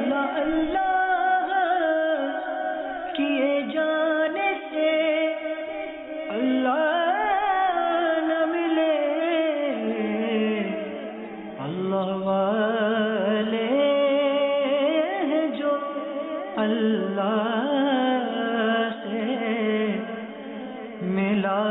اللہ اللہ کیے جانے سے اللہ نہ ملے، اللہ والے ہیں جو اللہ سے ملا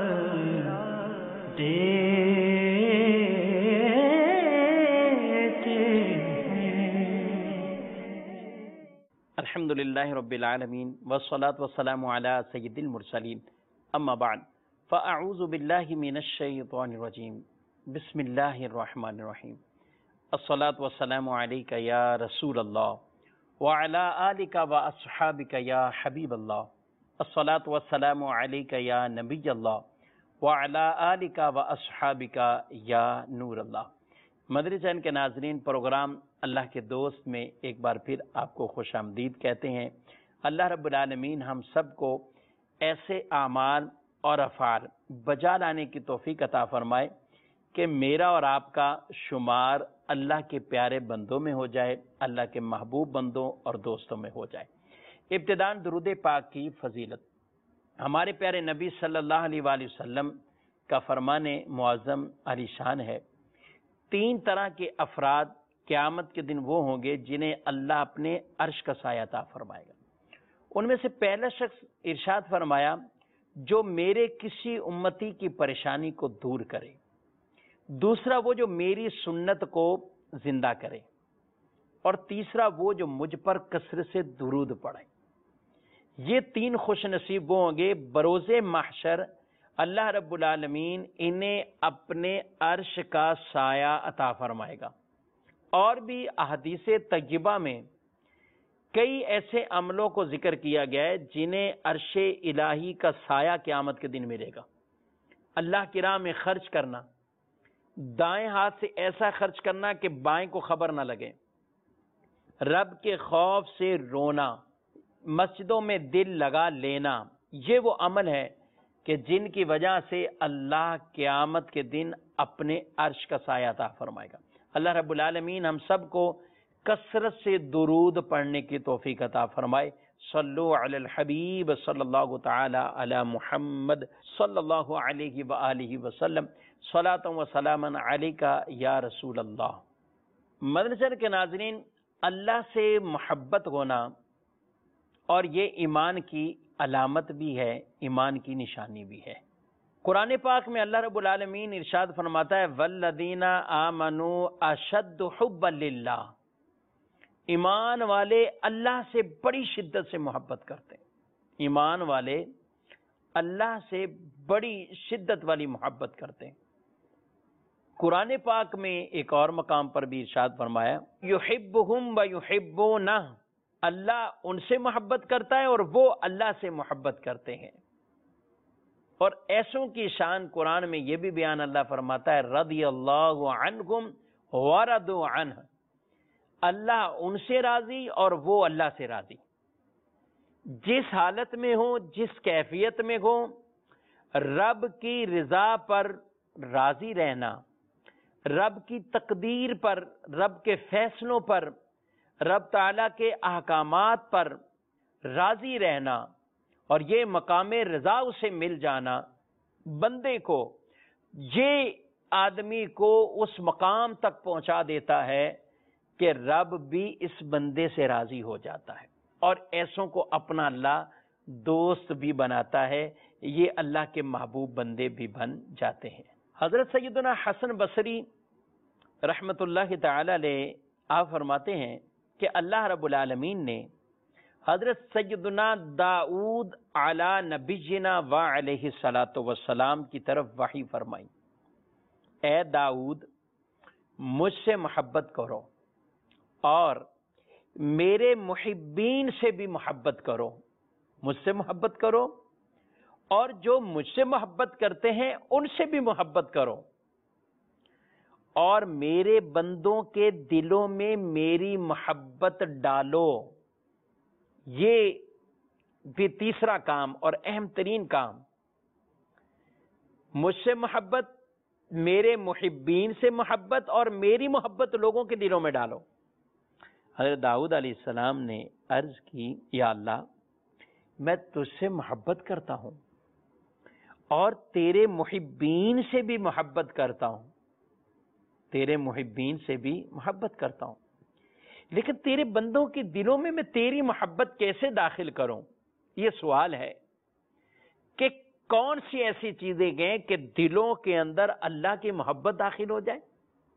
الحمدللہ رب العالمین والصلاة والسلام علی سید المرسلین اما بعد فاعوذ باللہ من الشیطان الرجیم بسم اللہ الرحمن الرحیم الصلاة والسلام علیک یا رسول اللہ وعلی آلک واصحابک یا حبیب اللہ الصلاة والسلام علیک یا نبی اللہ وعلی آلک واصحابک یا نور اللہ۔ مدری چینل کے ناظرین، پروگرام اللہ کے دوست میں ایک بار پھر آپ کو خوش آمدید کہتے ہیں۔ اللہ رب العالمین ہم سب کو ایسے اعمال اور افعال بجا لانے کی توفیق عطا فرمائے کہ میرا اور آپ کا شمار اللہ کے پیارے بندوں میں ہو جائے، اللہ کے محبوب بندوں اور دوستوں میں ہو جائے۔ ابتداً درود پاک کی فضیلت، ہمارے پیارے نبی صلی اللہ علیہ وآلہ وسلم کا فرمان معظم علی شان ہے، 3 طرح کے افراد قیامت کے دن وہ ہوں گے جنہیں اللہ اپنے عرش کا سایہ عطا فرمائے گا۔ ان میں سے پہلا شخص ارشاد فرمایا جو میرے کسی امتی کی پریشانی کو دور کرے، دوسرا وہ جو میری سنت کو زندہ کرے، اور تیسرا وہ جو مجھ پر کثرت سے درود پڑھے۔ یہ 3 خوش نصیب وہ ہوں گے بروز محشر اللہ رب العالمین انہیں اپنے عرش کا سایہ عطا فرمائے گا۔ اور بھی احادیث طیبہ میں کئی ایسے عملوں کو ذکر کیا گیا ہے جنہیں عرش الہی کا سایہ قیامت کے دن ملے گا۔ اللہ کی راہ میں خرچ کرنا، دائیں ہاتھ سے ایسا خرچ کرنا کہ بائیں کو خبر نہ لگے، رب کے خوف سے رونا، مسجدوں میں دل لگا لینا، یہ وہ عمل ہے کہ جن کی وجہ سے اللہ قیامت کے دن اپنے عرش کا سایہ عطا فرمائے گا۔ اللہ رب العالمین ہم سب کو کثرت سے درود پڑھنے کی توفیق عطا فرمائے۔ صلو علی الحبیب صلی اللہ تعالی علی محمد صلی اللہ علیہ وآلہ وسلم صلاۃ و سلاما علیک یا رسول اللہ۔ مدرسہ کے ناظرین، اللہ سے محبت ہونا اور یہ ایمان کی علامت بھی ہے، ایمان کی نشانی بھی ہے۔ قرآن پاک میں اللہ رب العالمین ارشاد فرماتا ہے والذین آمنوا اشد حبا للہ، ایمان والے اللہ سے بڑی شدت سے محبت کرتے ہیں۔ ایمان والے اللہ سے بڑی شدت والی محبت کرتے ہیں۔ قرآن پاک میں ایک اور مقام پر بھی ارشاد فرمایا یحبہم ویحبونہ، اللہ ان سے محبت کرتا ہے اور وہ اللہ سے محبت کرتے ہیں۔ اور ایسوں کی شان قرآن میں یہ بھی بیان اللہ فرماتا ہے رضی اللہ عنہم ورضوا عنہ، اللہ ان سے راضی اور وہ اللہ سے راضی۔ جس حالت میں ہو، جس کیفیت میں ہو، رب کی رضا پر راضی رہنا، رب کی تقدیر پر، رب کے فیصلوں پر، رب تعالیٰ کے احکامات پر راضی رہنا اور یہ مقام رضا اسے مل جانا، بندے کو، یہ آدمی کو اس مقام تک پہنچا دیتا ہے کہ رب بھی اس بندے سے راضی ہو جاتا ہے اور ایسوں کو اپنا اللہ دوست بھی بناتا ہے، یہ اللہ کے محبوب بندے بھی بن جاتے ہیں۔ حضرت سیدنا حسن بصری رحمت اللہ تعالی علیہ آپ فرماتے ہیں کہ اللہ رب العالمین نے حضرت سیدنا داؤد علی نبینا و علیہ الصلاۃ والسلام کی طرف وحی فرمائی، اے داؤد مجھ سے محبت کرو اور میرے محبین سے بھی محبت کرو، مجھ سے محبت کرو اور جو مجھ سے محبت کرتے ہیں ان سے بھی محبت کرو، اور میرے بندوں کے دلوں میں میری محبت ڈالو۔ یہ بھی تیسرا کام اور اہم ترین کام، مجھ سے محبت، میرے محبین سے محبت اور میری محبت لوگوں کے دلوں میں ڈالو۔ حضرت داؤد علیہ السلام نے عرض کی یا اللہ میں تجھ سے محبت کرتا ہوں اور تیرے محبین سے بھی محبت کرتا ہوں، تیرے محبین سے بھی محبت کرتا ہوں، لیکن تیرے بندوں کے دلوں میں تیری محبت کیسے داخل کروں؟ یہ سوال ہے کہ کون سی ایسی چیزیں گئیں کہ دلوں کے اندر اللہ کی محبت داخل ہو جائے؟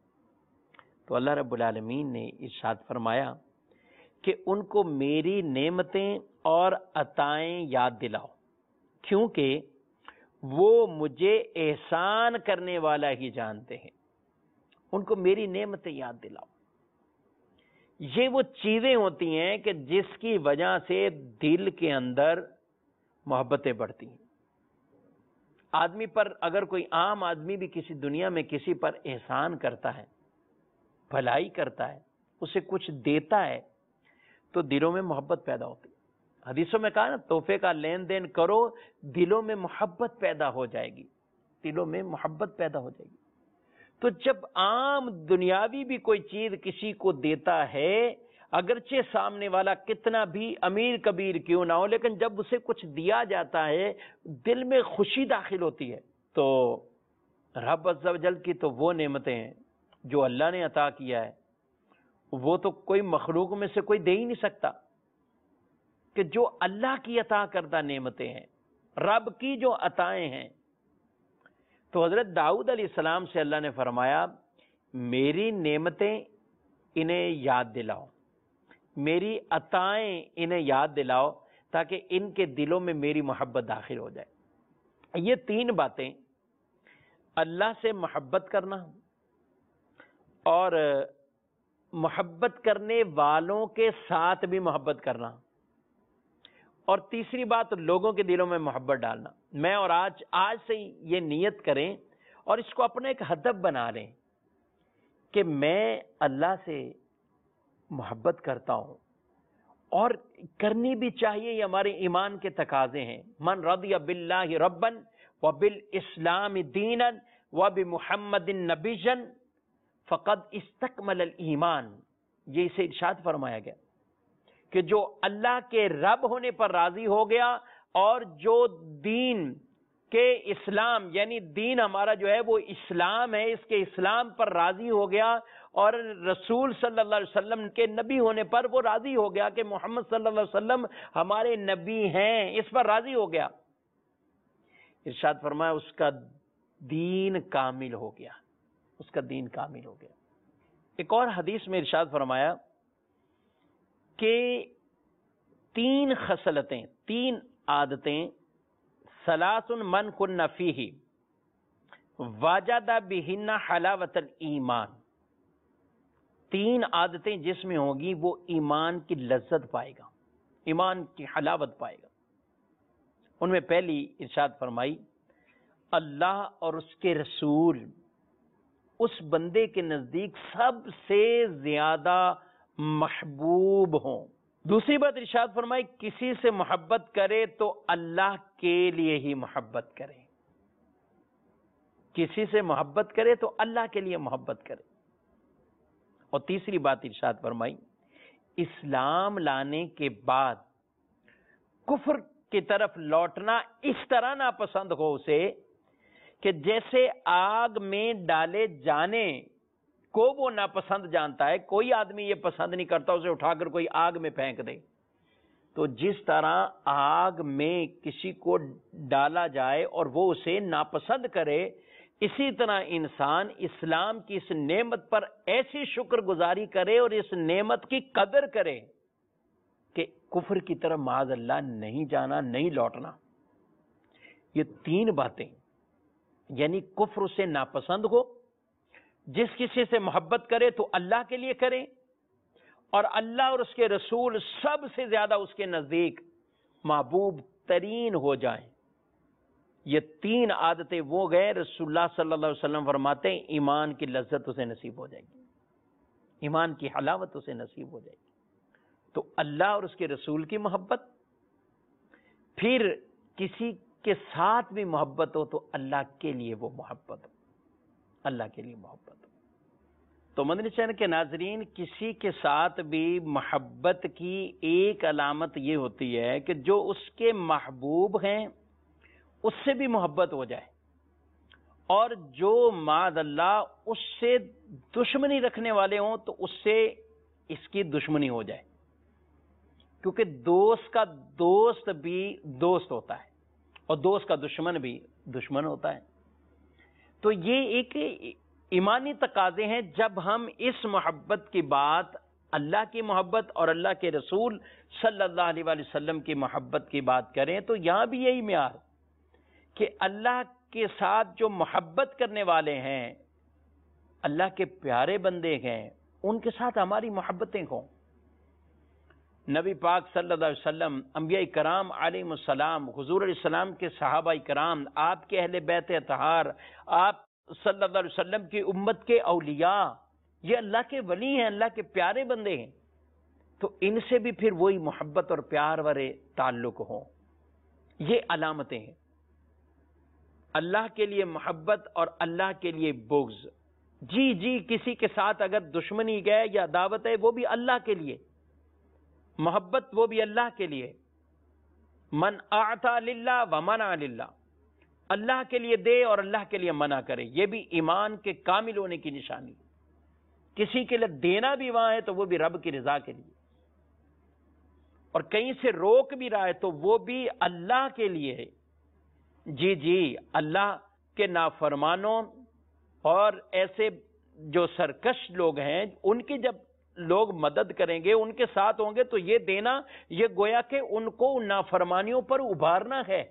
تو اللہ رب العالمین نے ارشاد فرمایا کہ ان کو میری نعمتیں اور عطائیں یاد دلاؤ، کیونکہ وہ مجھے احسان کرنے والا ہی جانتے ہیں۔ ان کو میری نعمتیں یاد دلاؤ۔ یہ وہ چیزیں ہوتی ہیں کہ جس کی وجہ سے دل کے اندر محبتیں بڑھتی ہیں۔ آدمی پر اگر کوئی عام آدمی بھی کسی دنیا میں کسی پر احسان کرتا ہے، بھلائی کرتا ہے، اسے کچھ دیتا ہے، تو دلوں میں محبت پیدا ہوتی ہے۔ حدیثوں میں کہا نا تحفے کا لین دین کرو، دلوں میں محبت پیدا ہو جائے گی، دلوں میں محبت پیدا ہو جائے گی۔ تو جب عام دنیاوی بھی کوئی چیز کسی کو دیتا ہے، اگرچہ سامنے والا کتنا بھی امیر کبیر کیوں نہ ہو، لیکن جب اسے کچھ دیا جاتا ہے دل میں خوشی داخل ہوتی ہے۔ تو رب عز و جل کی تو وہ نعمتیں ہیں جو اللہ نے عطا کیا ہے، وہ تو کوئی مخلوق میں سے کوئی دے ہی نہیں سکتا، کہ جو اللہ کی عطا کردہ نعمتیں ہیں، رب کی جو عطائیں ہیں۔ تو حضرت داؤد علیہ السلام سے اللہ نے فرمایا میری نعمتیں انہیں یاد دلاؤ، میری عطائیں انہیں یاد دلاؤ، تاکہ ان کے دلوں میں میری محبت داخل ہو جائے۔ یہ تین باتیں، اللہ سے محبت کرنا اور محبت کرنے والوں کے ساتھ بھی محبت کرنا، اور تیسری بات لوگوں کے دلوں میں محبت ڈالنا۔ میں اور آج سے یہ نیت کریں اور اس کو اپنا ایک ہدف بنا لیں کہ میں اللہ سے محبت کرتا ہوں، اور کرنی بھی چاہیے، یہ ہمارے ایمان کے تقاضے ہیں۔ من رضی باللہ ربا وبالاسلام دینا وبمحمد نبیا فقد استکمل الایمان، یہ اسے ارشاد فرمایا گیا کہ جو اللہ کے رب ہونے پر راضی ہو گیا اور جو دین کے اسلام، یعنی دین ہمارا جو ہے وہ اسلام ہے، اس کے اسلام پر راضی ہو گیا، اور رسول صلی اللہ علیہ وسلم کے نبی ہونے پر وہ راضی ہو گیا کہ محمد صلی اللہ علیہ وسلم ہمارے نبی ہیں، اس پر راضی ہو گیا، ارشاد فرمایا اس کا دین کامل ہو گیا، اس کا دین کامل ہو گیا۔ ایک اور حدیث میں ارشاد فرمایا کہ تین خصلتیں، تین عادتیں، ثلاث من کن فیہ وجد بہن حلاوت الایمان، تین عادتیں جس میں ہوگی وہ ایمان کی لذت پائے گا، ایمان کی حلاوت پائے گا۔ ان میں پہلی ارشاد فرمائی اللہ اور اس کے رسول اس بندے کے نزدیک سب سے زیادہ محبوب ہوں۔ دوسری بات ارشاد فرمائی کسی سے محبت کرے تو اللہ کے لیے ہی محبت کرے، کسی سے محبت کرے تو اللہ کے لیے محبت کرے۔ اور تیسری بات ارشاد فرمائی اسلام لانے کے بعد کفر کی طرف لوٹنا اس طرح ناپسند ہو اسے کہ جیسے آگ میں ڈالے جانے کو وہ ناپسند جانتا ہے۔ کوئی آدمی یہ پسند نہیں کرتا اسے اٹھا کر کوئی آگ میں پھینک دے، تو جس طرح آگ میں کسی کو ڈالا جائے اور وہ اسے ناپسند کرے، اسی طرح انسان اسلام کی اس نعمت پر ایسی شکر گزاری کرے اور اس نعمت کی قدر کرے کہ کفر کی طرف معاذ اللہ نہیں جانا، نہیں لوٹنا۔ یہ تین باتیں، یعنی کفر اسے ناپسند ہو، جس کسی سے محبت کرے تو اللہ کے لیے کرے، اور اللہ اور اس کے رسول سب سے زیادہ اس کے نزدیک محبوب ترین ہو جائیں۔ یہ تین عادتیں وہ گئے، رسول اللہ صلی اللہ علیہ وسلم فرماتے ہیں ایمان کی لذت اسے نصیب ہو جائے گی، ایمان کی حلاوت اسے نصیب ہو جائے گی۔ تو اللہ اور اس کے رسول کی محبت، پھر کسی کے ساتھ بھی محبت ہو تو اللہ کے لیے وہ محبت ہو، اللہ کے لیے محبت ہو۔ تو مدنی چینل کے ناظرین، کسی کے ساتھ بھی محبت کی ایک علامت یہ ہوتی ہے کہ جو اس کے محبوب ہیں اس سے بھی محبت ہو جائے، اور جو معاذ اللہ اس سے دشمنی رکھنے والے ہوں تو اس سے اس کی دشمنی ہو جائے، کیونکہ دوست کا دوست بھی دوست ہوتا ہے اور دوست کا دشمن بھی دشمن ہوتا ہے۔ تو یہ ایک ایمانی تقاضے ہیں۔ جب ہم اس محبت کی بات، اللہ کی محبت اور اللہ کے رسول صلی اللہ علیہ وآلہ وسلم کی محبت کی بات کریں تو یہاں بھی یہی معیار کہ اللہ کے ساتھ جو محبت کرنے والے ہیں، اللہ کے پیارے بندے ہیں، ان کے ساتھ ہماری محبتیں ہوں۔ نبی پاک صلی اللہ علیہ وسلم، انبیاء کرام علیہ السلام، حضور علیہ السلام کے صحابہ کرام، آپ کے اہل بیت اطہار، آپ صلی اللہ علیہ وسلم کی امت کے اولیاء، یہ اللہ کے ولی ہیں، اللہ کے پیارے بندے ہیں، تو ان سے بھی پھر وہی محبت اور پیار والے تعلق ہوں۔ یہ علامتیں ہیں، اللہ کے لیے محبت اور اللہ کے لیے بغض۔ جی کسی کے ساتھ اگر دشمنی ہے یا عداوت ہے، وہ بھی اللہ کے لیے، محبت وہ بھی اللہ کے لیے۔ من اعطا للہ ومنع للہ، اللہ کے لیے دے اور اللہ کے لیے منع کرے، یہ بھی ایمان کے کامل ہونے کی نشانی۔ کسی کے لیے دینا بھی وہاں ہے تو وہ بھی رب کی رضا کے لیے، اور کہیں سے روک بھی رہا ہے تو وہ بھی اللہ کے لیے ہے۔ جی اللہ کے نافرمانوں اور ایسے جو سرکش لوگ ہیں، ان کی جب لوگ مدد کریں گے، ان کے ساتھ ہوں گے، تو یہ دینا، یہ گویا کہ ان کو نافرمانیوں پر ابھارنا ہے۔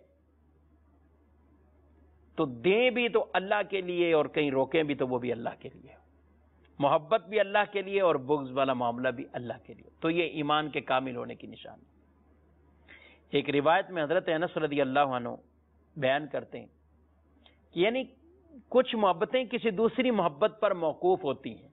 تو دیں بھی تو اللہ کے لیے اور کہیں روکیں بھی تو وہ بھی اللہ کے لیے، محبت بھی اللہ کے لیے اور بغض والا معاملہ بھی اللہ کے لیے۔ تو یہ ایمان کے کامل ہونے کی نشانی۔ ایک روایت میں حضرت انس رضی اللہ عنہ بیان کرتے ہیں کہ یعنی کچھ محبتیں کسی دوسری محبت پر موقوف ہوتی ہیں،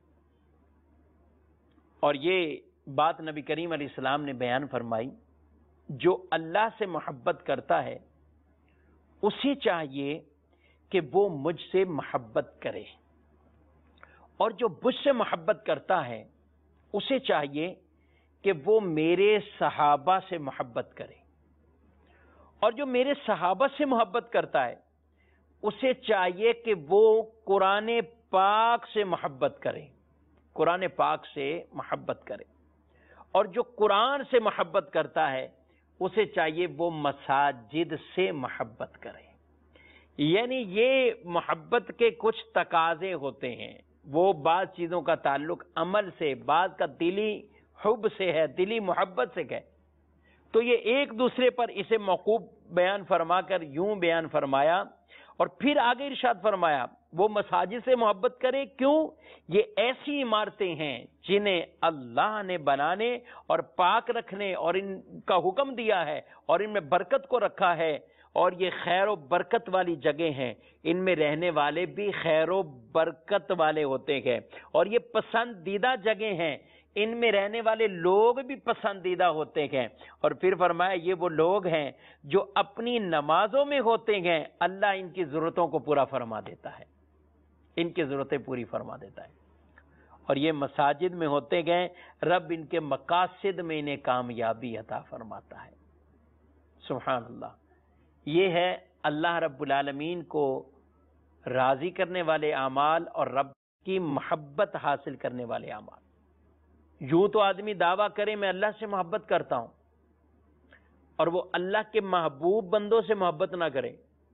اور یہ بات نبی کریم علیہ السلام نے بیان فرمائی، جو اللہ سے محبت کرتا ہے اسے چاہیے کہ وہ مجھ سے محبت کرے، اور جو مجھ سے محبت کرتا ہے اسے چاہیے کہ وہ میرے صحابہ سے محبت کرے، اور جو میرے صحابہ سے محبت کرتا ہے اسے چاہیے کہ وہ قرآن پاک سے محبت کرے، قرآن پاک سے محبت کرے، اور جو قرآن سے محبت کرتا ہے اسے چاہیے وہ مساجد سے محبت کرے۔ یعنی یہ محبت کے کچھ تقاضے ہوتے ہیں، وہ بعض چیزوں کا تعلق عمل سے، بعض کا دلی حب سے ہے، دلی محبت سے ہے۔ تو یہ ایک دوسرے پر اسے موقوف بیان فرما کر یوں بیان فرمایا، اور پھر آگے ارشاد فرمایا وہ مساجد سے محبت کرے۔ کیوں؟ یہ ایسی عمارتیں ہیں جنہیں اللہ نے بنانے اور پاک رکھنے اور ان کا حکم دیا ہے، اور ان میں برکت کو رکھا ہے، اور یہ خیر و برکت والی جگہ ہیں، ان میں رہنے والے بھی خیر و برکت والے ہوتے ہیں، اور یہ پسندیدہ جگہ ہیں، ان میں رہنے والے لوگ بھی پسندیدہ ہوتے ہیں۔ اور پھر فرمایا یہ وہ لوگ ہیں جو اپنی نمازوں میں ہوتے ہیں، اللہ ان کی ضرورتوں کو پورا فرما دیتا ہے، ان کی ضرورتیں پوری فرما دیتا ہے، اور یہ مساجد میں ہوتے گئے، رب ان کے مقاصد میں انہیں کامیابی عطا فرماتا ہے۔ سبحان اللہ۔ یہ ہے اللہ رب العالمین کو راضی کرنے والے اعمال اور رب کی محبت حاصل کرنے والے اعمال۔ یوں تو آدمی دعویٰ کرے میں اللہ سے محبت کرتا ہوں، اور وہ اللہ کے محبوب بندوں سے محبت نہ کرے،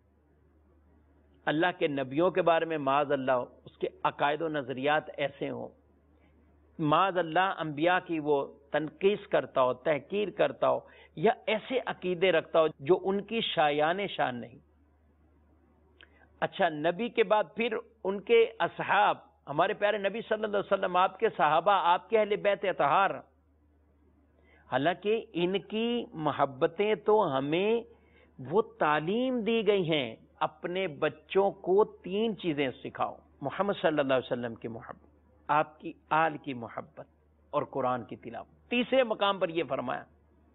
اللہ کے نبیوں کے بارے میں معاذ اللہ اس کے عقائد و نظریات ایسے ہوں، معاذ اللہ انبیاء کی وہ تنقیص کرتا ہو، تحقیر کرتا ہو، یا ایسے عقیدے رکھتا ہو جو ان کی شایان شان نہیں۔ اچھا، نبی کے بعد پھر ان کے اصحاب، ہمارے پیارے نبی صلی اللہ علیہ وسلم، آپ کے صحابہ، آپ کے اہل بیت اطہار، حالانکہ ان کی محبتیں تو ہمیں وہ تعلیم دی گئی ہیں، اپنے بچوں کو 3 چیزیں سکھاؤ: محمد صلی اللہ علیہ وسلم کی محبت، آپ کی آل کی محبت، اور قرآن کی تلاوت۔ تیسرے مقام پر یہ فرمایا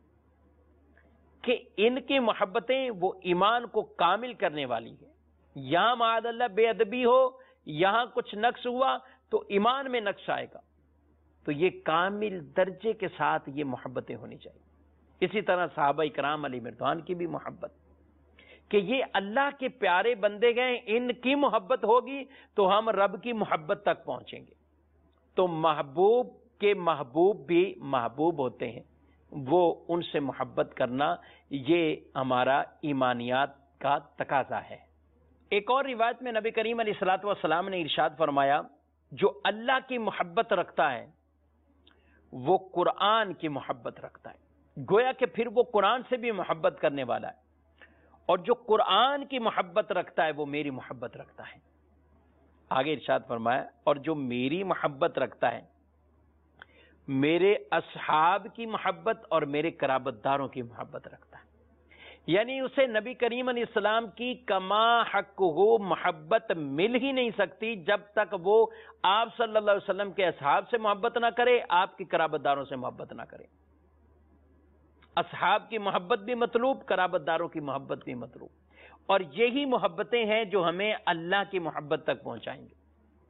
کہ ان کی محبتیں وہ ایمان کو کامل کرنے والی ہے۔ یہاں معاذ اللہ بے ادبی ہو، یہاں کچھ نقص ہوا تو ایمان میں نقص آئے گا. تو یہ کامل درجے کے ساتھ یہ محبتیں ہونی چاہیے. اسی طرح صحابہ کرام علیہ رضوان کی بھی محبت کہ یہ اللہ کے پیارے بندے گئے، ان کی محبت ہوگی تو ہم رب کی محبت تک پہنچیں گے. تو محبوب کے محبوب بھی محبوب ہوتے ہیں، وہ ان سے محبت کرنا یہ ہمارا ایمانیات کا تقاضا ہے. ایک اور روایت میں نبی کریم علیہ الصلوۃ والسلام نے ارشاد فرمایا، جو اللہ کی محبت رکھتا ہے وہ قرآن کی محبت رکھتا ہے. گویا کہ پھر وہ قرآن سے بھی محبت کرنے والا ہے، اور جو قرآن کی محبت رکھتا ہے وہ میری محبت رکھتا ہے. آگے ارشاد فرمایا، اور جو میری محبت رکھتا ہے میرے اصحاب کی محبت اور میرے قرابت داروں کی محبت رکھتا ہے. یعنی اسے نبی کریم علیہ السلام کی کما حق ہو محبت مل ہی نہیں سکتی جب تک وہ آپ صلی اللہ علیہ وسلم کے اصحاب سے محبت نہ کرے، آپ کی قرابت داروں سے محبت نہ کرے. اصحاب کی محبت بھی مطلوب، قرابت داروں کی محبت بھی مطلوب، اور یہی محبتیں ہیں جو ہمیں اللہ کی محبت تک پہنچائیں گے.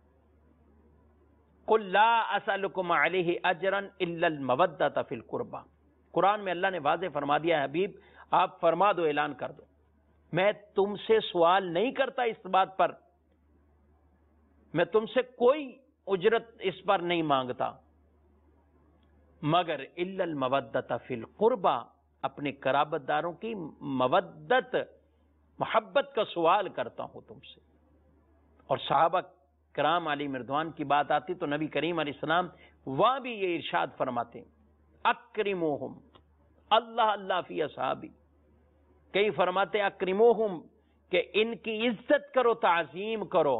قُلْ لَا أَسْأَلُكُمْ عَلَيْهِ أَجْرًا إِلَّا الْمَوَدَّةَ فِي الْقُرْبَى. قرآن میں اللہ نے واضح فرما دیا ہے، حبیب آپ فرما دو، اعلان کر دو، میں تم سے سوال نہیں کرتا اس بات پر، میں تم سے کوئی اجرت اس پر نہیں مانگتا، مگر الا المودۃ فی القربى، اپنے قرابت داروں کی مودت محبت کا سوال کرتا ہوں تم سے. اور صحابہ کرام علیہ رضوان کی بات آتی تو نبی کریم علیہ السلام وہاں بھی یہ ارشاد فرماتے ہیں، اکرموہم اللہ اللہ فی اصحابی. کئی فرماتے اکرموہم کہ ان کی عزت کرو، تعظیم کرو.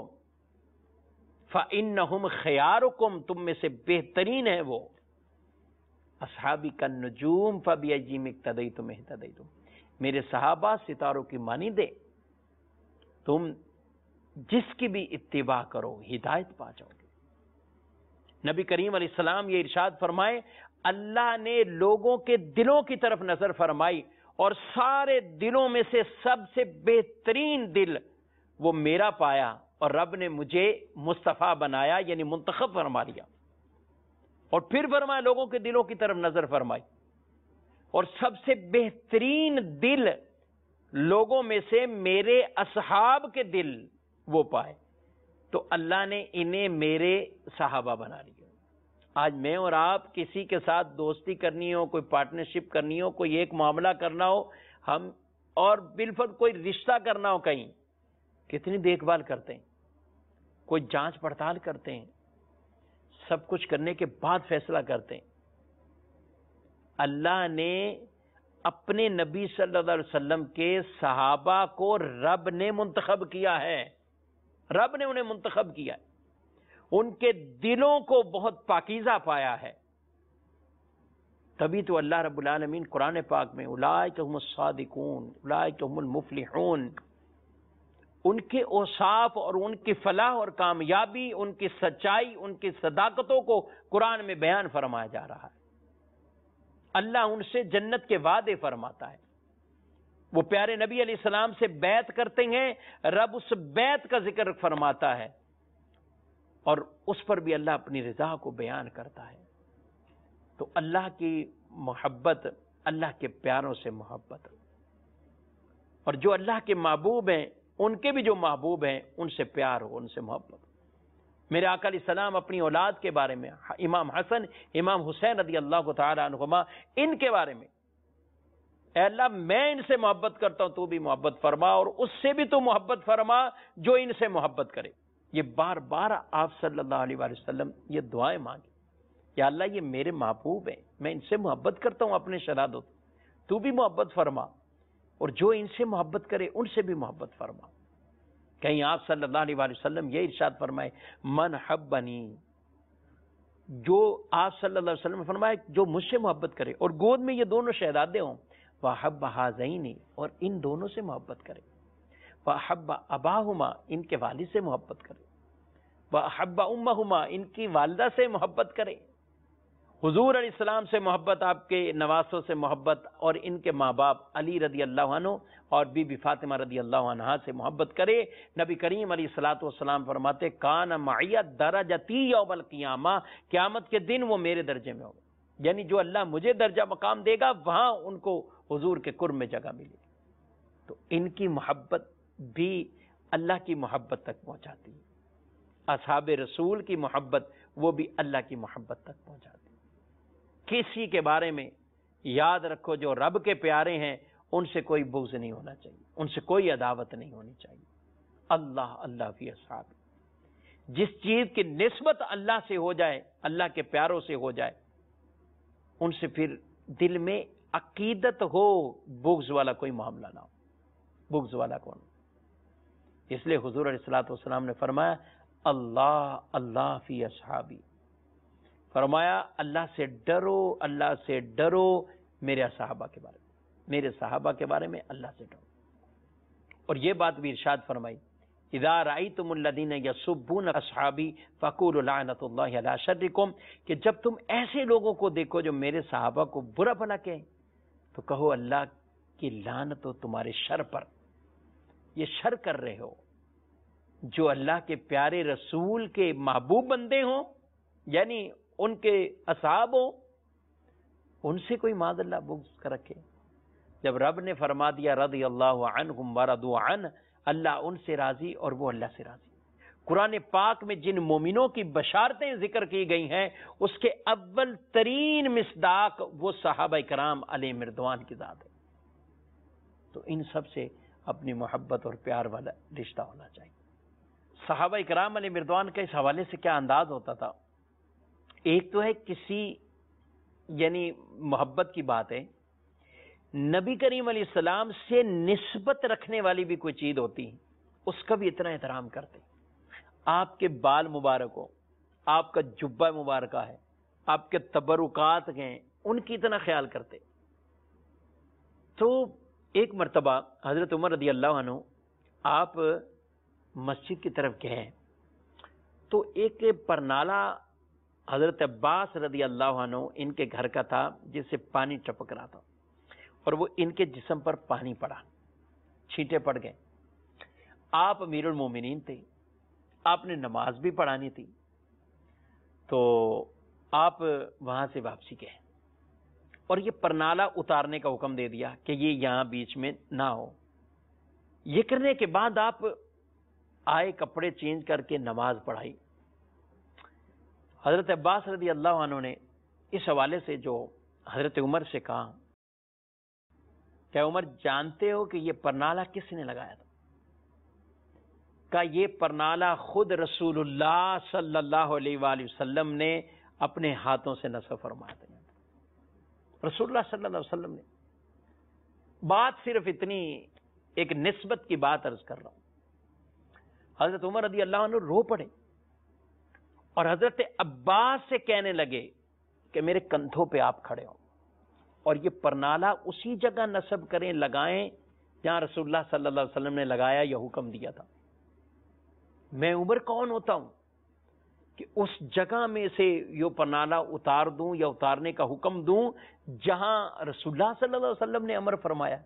فإنہم خیارکم، تم میں سے بہترین ہے وہ. اصحابی کا نجوم فبأیہم اقتدیتم اہتدیتم، میرے صحابہ ستاروں کی مانند، تم جس کی بھی اتباع کرو ہدایت پا جاؤ گے. نبی کریم علیہ السلام یہ ارشاد فرمائے، اللہ نے لوگوں کے دلوں کی طرف نظر فرمائی اور سارے دلوں میں سے سب سے بہترین دل وہ میرا پایا، اور رب نے مجھے مصطفیٰ بنایا، یعنی منتخب فرما لیا. اور پھر فرمایا لوگوں کے دلوں کی طرف نظر فرمائی، اور سب سے بہترین دل لوگوں میں سے میرے اصحاب کے دل وہ پائے، تو اللہ نے انہیں میرے صحابہ بنا لیا. آج میں اور آپ کسی کے ساتھ دوستی کرنی ہو، کوئی پارٹنرشپ کرنی ہو، کوئی ایک معاملہ کرنا ہو، ہم اور بالفرض کوئی رشتہ کرنا ہو، کہیں کتنی دیکھ بھال کرتے ہیں، کوئی جانچ پڑتال کرتے ہیں، سب کچھ کرنے کے بعد فیصلہ کرتے ہیں. اللہ نے اپنے نبی صلی اللہ علیہ وسلم کے صحابہ کو رب نے منتخب کیا ہے، رب نے انہیں منتخب کیا ہے، ان کے دلوں کو بہت پاکیزہ پایا ہے. تبھی تو اللہ رب العالمین قرآن پاک میں اولئک هم الصادقون اولئک هم المفلحون، ان کے اوصاف اور ان کی فلاح اور کامیابی، ان کی سچائی، ان کی صداقتوں کو قرآن میں بیان فرمایا جا رہا ہے. اللہ ان سے جنت کے وعدے فرماتا ہے. وہ پیارے نبی علیہ السلام سے بیعت کرتے ہیں، رب اس بیعت کا ذکر فرماتا ہے، اور اس پر بھی اللہ اپنی رضا کو بیان کرتا ہے. تو اللہ کی محبت، اللہ کے پیاروں سے محبت، اور جو اللہ کے محبوب ہیں ان کے بھی جو محبوب ہیں ان سے پیار ہو، ان سے محبت. میرے آقا علیہ السلام اپنی اولاد کے بارے میں، امام حسن امام حسین رضی اللہ تعالی عنہما، ان کے بارے میں، اے اللہ میں ان سے محبت کرتا ہوں، تو بھی محبت فرما، اور اس سے بھی تو محبت فرما جو ان سے محبت کرے. یہ بار بار آپ صلی اللہ علیہ وآلہ وسلم یہ دعائیں مانگی، یا اللہ یہ میرے محبوب ہیں، میں ان سے محبت کرتا ہوں اپنے شرادت، تو بھی محبت فرما، اور جو ان سے محبت کرے ان سے بھی محبت فرما. کہیں آپ صلی اللہ علیہ وآلہ وسلم یہ ارشاد فرمائے، من حبنی، جو آپ صلی اللہ علیہ وسلم نے فرمایا جو مجھ سے محبت کرے اور گود میں یہ دونوں شہزادے ہوں، وحب ہذین، اور ان دونوں سے محبت کرے، وحب اباہما، ان کے والد سے محبت کرے، وحب امہما، ان کی والدہ سے محبت کرے، حضور علیہ السلام سے محبت، آپ کے نواسوں سے محبت، اور ان کے ماں باپ علی رضی اللہ عنہ اور بی بی فاطمہ رضی اللہ عنہا سے محبت کرے۔ نبی کریم علیہ الصلوۃ والسلام فرماتے کان معی درجتی یوم القیامہ، قیامت کے دن وہ میرے درجے میں ہوگا، یعنی جو اللہ مجھے درجہ مقام دے گا وہاں ان کو حضور کے قرب میں جگہ ملے گی۔ تو ان کی محبت بھی اللہ کی محبت تک پہنچاتی ہے، اصحاب رسول کی محبت وہ بھی اللہ کی محبت تک پہنچاتی ہے۔ کسی کے بارے میں یاد رکھو جو رب کے پیارے ہیں ان سے کوئی بغض نہیں ہونا چاہیے، ان سے کوئی عداوت نہیں ہونی چاہیے۔ اللہ اللہ فی اصحاب، جس چیز کی نسبت اللہ سے ہو جائے، اللہ کے پیاروں سے ہو جائے، ان سے پھر دل میں عقیدت ہو، بغض والا کوئی معاملہ نہ ہو، بغض والا کون۔ اس لیے حضور علیہ الصلوۃ والسلام نے فرمایا اللہ اللہ فی اصحابی، فرمایا اللہ سے ڈرو، اللہ سے ڈرو میرے صحابہ کے بارے میں، میرے صحابہ کے بارے میں اللہ سے ڈرو۔ اور یہ بات بھی ارشاد فرمائی اذا رأیتم الذین یسبون اصحابی فقولوا لعنۃ اللہ علی شرکم، کہ جب تم ایسے لوگوں کو دیکھو جو میرے صحابہ کو برا بھلا کہیں تو کہو اللہ کی لعنت ہو تمہارے شر پر، یہ شر کر رہے ہو۔ جو اللہ کے پیارے رسول کے محبوب بندے ہوں، یعنی ان کے اصحاب ہوں، ان سے کوئی معاذ اللہ بغض کر رکھے۔ جب رب نے فرما دیا رضی اللہ عنہم ورضوا عنہ، اللہ ان سے راضی اور وہ اللہ سے راضی۔ قرآن پاک میں جن مومنوں کی بشارتیں ذکر کی گئی ہیں اس کے اول ترین مصداق وہ صحابہ کرام علیہم رضوان کی ذات ہے۔ تو ان سب سے اپنی محبت اور پیار والا رشتہ ہونا چاہیے۔ صحابہ کرام علیہم رضوان کا اس حوالے سے کیا انداز ہوتا تھا؟ ایک تو ہے کسی یعنی محبت کی بات ہے، نبی کریم علیہ السلام سے نسبت رکھنے والی بھی کوئی چیز ہوتی اس کا بھی اتنا احترام کرتے۔ آپ کے بال مبارک ہو، آپ کا جبہ مبارکہ ہے، آپ کے تبرکات ہیں، ان کی اتنا خیال کرتے۔ تو ایک مرتبہ حضرت عمر رضی اللہ عنہ آپ مسجد کی طرف گئے تو ایک پرنالہ حضرت عباس رضی اللہ عنہ ان کے گھر کا تھا جس سے پانی ٹپک رہا تھا، اور وہ ان کے جسم پر پانی پڑا، چھینٹے پڑ گئے۔ آپ امیر المومنین تھے، آپ نے نماز بھی پڑھانی تھی، تو آپ وہاں سے واپسی گئے اور یہ پرنالہ اتارنے کا حکم دے دیا کہ یہ یہاں بیچ میں نہ ہو۔ یہ کرنے کے بعد آپ آئے، کپڑے چینج کر کے نماز پڑھائی۔ حضرت عباس رضی اللہ عنہ نے اس حوالے سے جو حضرت عمر سے کہا کہ عمر جانتے ہو کہ یہ پرنالہ کس نے لگایا تھا؟ کہ یہ پرنالہ خود رسول اللہ صلی اللہ علیہ وآلہ وسلم نے اپنے ہاتھوں سے نصب فرمایا تھا۔ رسول اللہ صلی اللہ علیہ وسلم نے، بات صرف اتنی ایک نسبت کی بات عرض کر رہا ہوں۔ حضرت عمر رضی اللہ عنہ رو پڑے اور حضرت عباس سے کہنے لگے کہ میرے کندھوں پہ آپ کھڑے ہو اور یہ پرنالہ اسی جگہ نصب کریں، لگائیں جہاں رسول اللہ صلی اللہ علیہ وسلم نے لگایا یا حکم دیا تھا۔ میں عمر کون ہوتا ہوں کہ اس جگہ میں سے یہ پرنالہ اتار دوں یا اتارنے کا حکم دوں جہاں رسول اللہ صلی اللہ علیہ وسلم نے امر فرمایا۔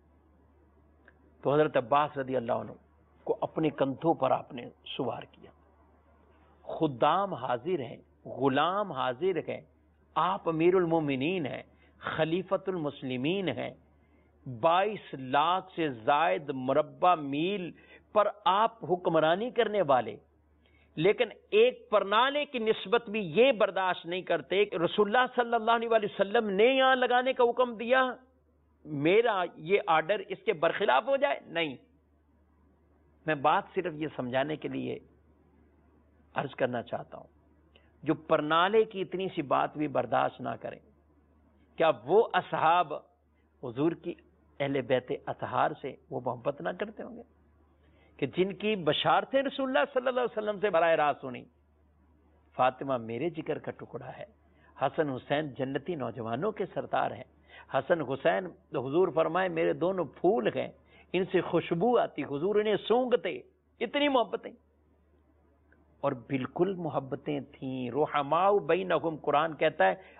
تو حضرت عباس رضی اللہ عنہ کو اپنے کندھوں پر آپ نے سوار کیا۔ خدام حاضر ہیں، غلام حاضر ہیں، آپ امیر المومنین ہیں، خلیفۃ المسلمین ہیں، 22 لاکھ سے زائد مربع میل پر آپ حکمرانی کرنے والے، لیکن ایک پرنالے کی نسبت بھی یہ برداشت نہیں کرتے کہ رسول اللہ صلی اللہ علیہ وسلم نے یہاں لگانے کا حکم دیا، میرا یہ آرڈر اس کے برخلاف ہو جائے۔ نہیں، میں بات صرف یہ سمجھانے کے لیے عرض کرنا چاہتا ہوں، جو پرنالے کی اتنی سی بات بھی برداشت نہ کریں، کیا وہ اصحاب حضور کی اہل بیت اطہار سے وہ محبت نہ کرتے ہوں گے کہ جن کی بشارتیں رسول اللہ صلی اللہ علیہ وسلم سے براہ راست سنی؟ فاطمہ میرے جگر کا ٹکڑا ہے، حسن حسین جنتی نوجوانوں کے سردار ہیں، حسن حسین حضور فرمائے میرے دونوں پھول ہیں، ان سے خوشبو آتی، حضور انہیں سونگتے، اتنی محبتیں۔ اور بالکل محبتیں تھیں، رحماء بینہم، قرآن کہتا ہے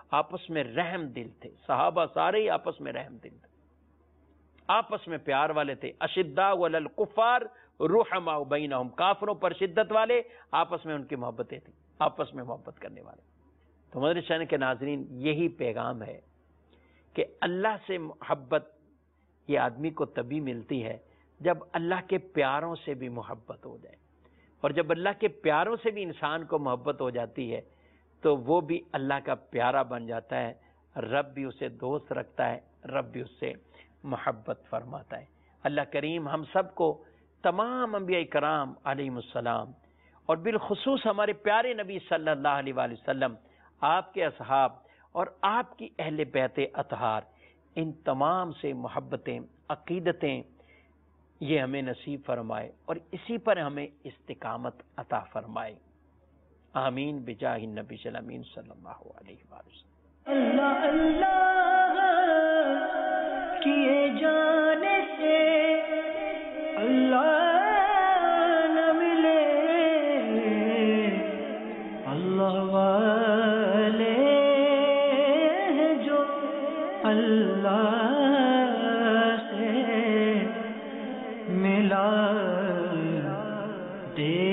آپس میں رحم دل تھے، صحابہ سارے ہی آپس میں رحم دل تھے، آپس میں پیار والے تھے. اشداء علی الکفار رحماء بینہم، کافروں پر شدت والے، آپس میں ان کی محبتیں تھیں، آپس میں محبت کرنے والے. تو مدنی چینل کے ناظرین، یہی پیغام ہے کہ اللہ سے محبت یہ آدمی کو تبھی ملتی ہے جب اللہ کے پیاروں سے بھی محبت ہو جائے، اور جب اللہ کے پیاروں سے بھی انسان کو محبت ہو جاتی ہے تو وہ بھی اللہ کا پیارا بن جاتا ہے، رب بھی اسے دوست رکھتا ہے، رب بھی اس سے محبت فرماتا ہے. اللہ کریم ہم سب کو، تمام انبیاء کرام علیہ السلام، اور بالخصوص ہمارے پیارے نبی صلی اللہ علیہ وآلہ وسلم، آپ کے اصحاب اور آپ کی اہل بیت اطہار، ان تمام سے محبتیں، عقیدتیں یہ ہمیں نصیب فرمائے اور اسی پر ہمیں استقامت عطا فرمائے. آمین بجاہ النبی الامین صلی اللہ علیہ وآلہ وسلم. اللہ اللہ کیے جانے سے اللہ نہ ملے، اللہ والے ہیں جو اللہ سے ملا دے